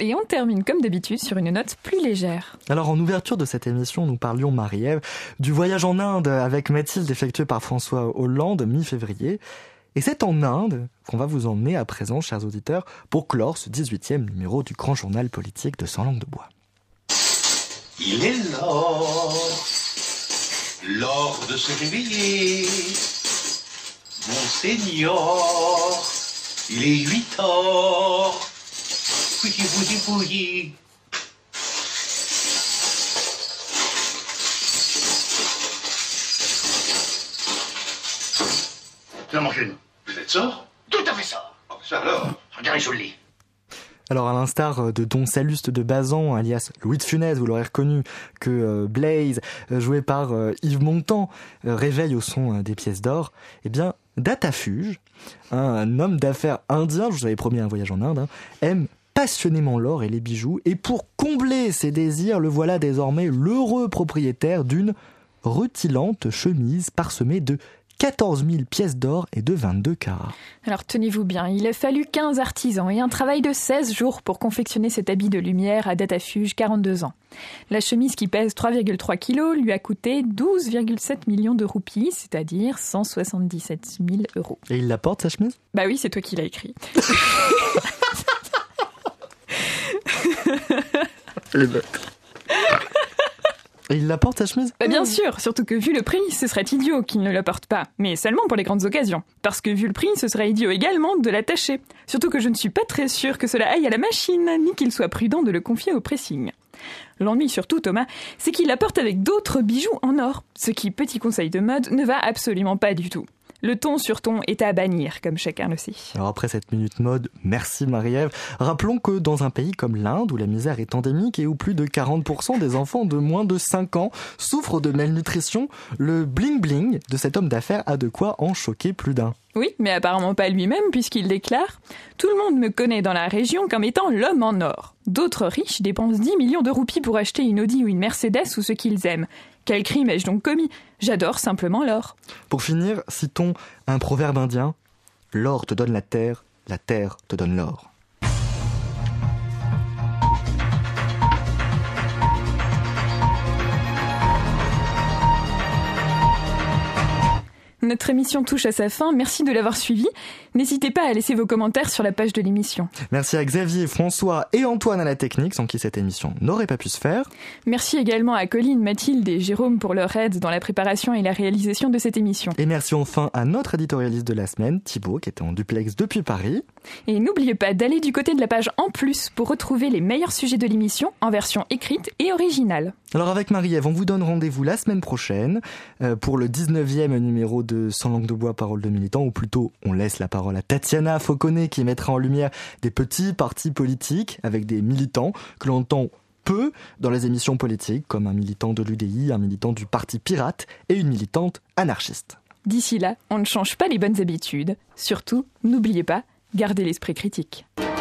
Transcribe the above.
Et on termine comme d'habitude sur une note plus légère. Alors en ouverture de cette émission, nous parlions, Marie-Ève, du voyage en Inde avec Mathilde effectué par François Hollande mi-février. Et c'est en Inde qu'on va vous emmener à présent, chers auditeurs, pour clore ce 18e numéro du grand journal politique de Sans langue de bois. Il est l'heure de se réveiller. Monseigneur, il est 8 heures. Fouillis. La mangine, vous êtes ça? Tout à fait ça. Oh, ça alors? Regardez sur le lit. Alors à l'instar de Don Salluste de Bazan, alias Louis de Funès, vous l'aurez reconnu, que Blaise, joué par Yves Montand, réveille au son des pièces d'or, eh bien Datafuge, un homme d'affaires indien, je vous avais promis un voyage en Inde, aime passionnément l'or et les bijoux, et pour combler ses désirs, le voilà désormais l'heureux propriétaire d'une rutilante chemise parsemée de 14 000 pièces d'or et de 22 carats. Alors tenez-vous bien, il a fallu 15 artisans et un travail de 16 jours pour confectionner cet habit de lumière à Datafuge, 42 ans. La chemise qui pèse 3,3 kilos lui a coûté 12,7 millions de roupies, c'est-à-dire 177 000 euros. Et il la porte, sa chemise ? Bah oui, c'est toi qui l'as écrit. Les bêtes. Et il la porte, sa chemise ? Bah bien sûr, surtout que vu le prix, ce serait idiot qu'il ne la porte pas. Mais seulement pour les grandes occasions. Parce que vu le prix, ce serait idiot également de l'attacher. Surtout que je ne suis pas très sûre que cela aille à la machine, ni qu'il soit prudent de le confier au pressing. L'ennui surtout, Thomas, c'est qu'il la porte avec d'autres bijoux en or. Ce qui, petit conseil de mode, ne va absolument pas du tout. Le ton sur ton est à bannir, comme chacun le sait. Alors après cette minute mode, merci Marie-Ève. Rappelons que dans un pays comme l'Inde, où la misère est endémique et où plus de 40% des enfants de moins de 5 ans souffrent de malnutrition, le bling-bling de cet homme d'affaires a de quoi en choquer plus d'un. Oui, mais apparemment pas lui-même, puisqu'il déclare « Tout le monde me connaît dans la région comme étant l'homme en or. D'autres riches dépensent 10 millions de roupies pour acheter une Audi ou une Mercedes ou ce qu'ils aiment. Quel crime ai-je donc commis ? J'adore simplement l'or. » Pour finir, citons un proverbe indien. L'or te donne la terre te donne l'or. Notre émission touche à sa fin, merci de l'avoir suivi. N'hésitez pas à laisser vos commentaires sur la page de l'émission. Merci à Xavier, François et Antoine à la technique, sans qui cette émission n'aurait pas pu se faire. Merci également à Colline, Mathilde et Jérôme pour leur aide dans la préparation et la réalisation de cette émission. Et merci enfin à notre éditorialiste de la semaine, Thibaut, qui était en duplex depuis Paris. Et n'oubliez pas d'aller du côté de la page en plus pour retrouver les meilleurs sujets de l'émission en version écrite et originale. Alors avec Marie-Ève, on vous donne rendez-vous la semaine prochaine pour le 19e numéro de Sans langue de bois, parole de militant, ou plutôt on laisse la parole à Tatiana Fauconnet qui mettra en lumière des petits partis politiques avec des militants que l'on entend peu dans les émissions politiques, comme un militant de l'UDI, un militant du Parti Pirate et une militante anarchiste. D'ici là, on ne change pas les bonnes habitudes. Surtout, n'oubliez pas, gardez l'esprit critique.